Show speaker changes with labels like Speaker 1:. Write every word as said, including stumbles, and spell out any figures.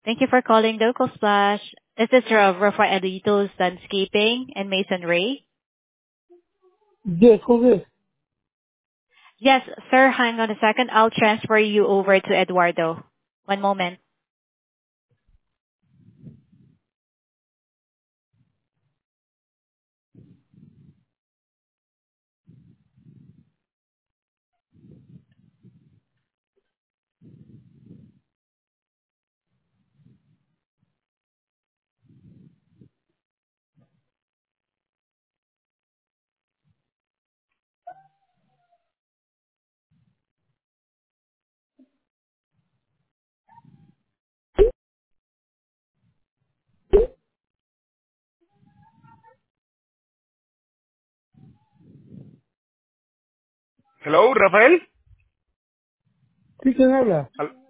Speaker 1: Thank you for calling Local Splash. This is Ra- Rafaelitos Landscaping and Masonry.
Speaker 2: Yes, who's this?
Speaker 1: Yes, sir, hang on a second. I'll transfer you over to Eduardo. One moment.
Speaker 3: Hello, Rafael.
Speaker 2: ¿Sí quién habla?